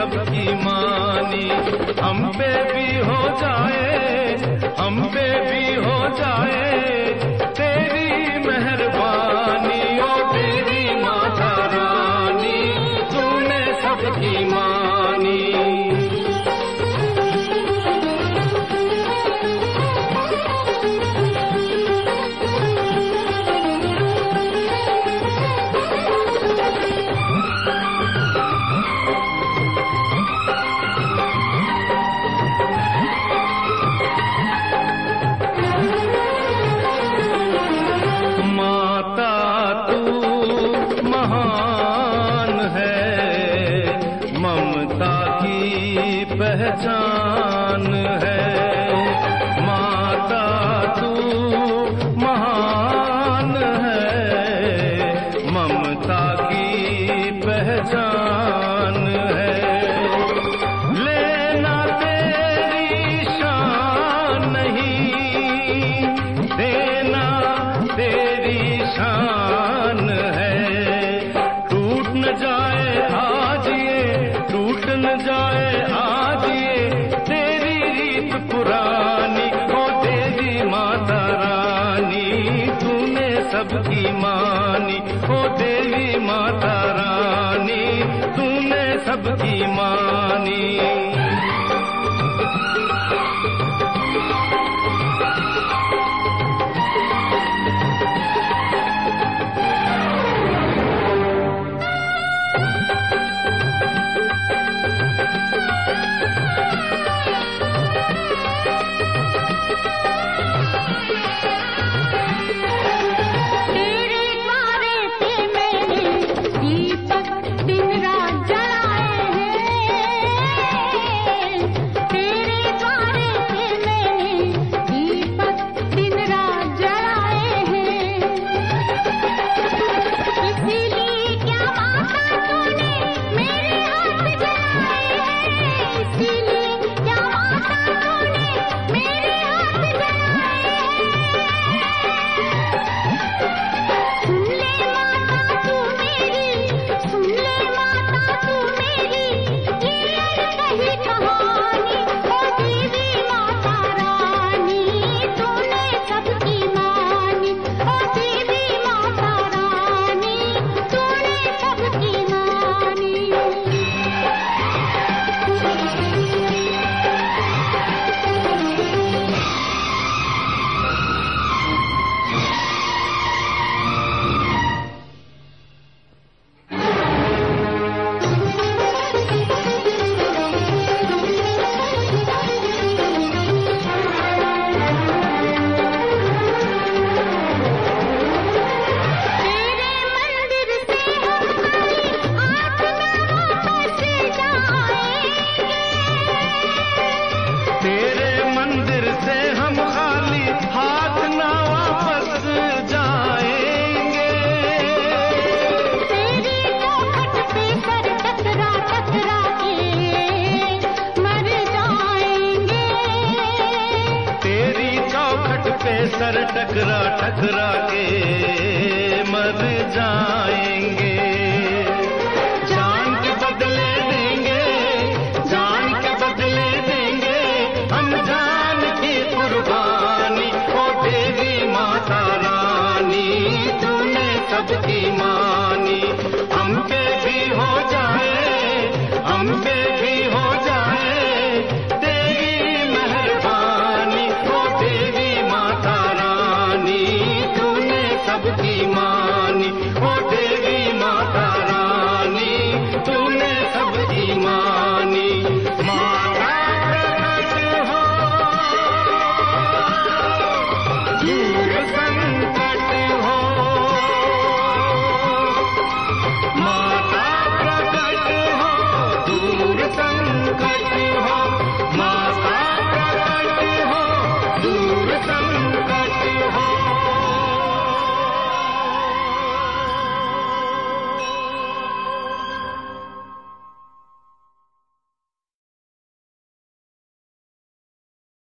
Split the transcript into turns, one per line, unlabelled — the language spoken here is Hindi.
सबकी मानी। हम पे भी हो जाए, हम पे भी हो जाए तेरी मेहरबानी। ओ तेरी माता रानी तूने सबकी मानी। पहचान है माता तू महान है, ममता की पहचान है। लेना तेरी शान नहीं, देना तेरी शान है। टूट न जाए आज ये, टूट न जाए आज ये तेरी रीत पुरानी। ओ देवी माता रानी तूने सबकी मानी। ओ देवी माता रानी तूने सबकी मानी। सर टकरा टकरा के मर जाएंगे। जान के बदले देंगे, जान के बदले देंगे हम जान की कुर्बानी। ओ देवी माता रानी तूने सबकी मानी। हम पे भी हो जाए, हम पे भी हो जाए तेरी मेहरबानी। ओ देवी माता रानी तूने सबकी मानी। ओ देवी माता रानी तूने सबकी मानी। माता प्रकट हो, दूर संकट हो, माता प्रकट हो, दूर संकट हो।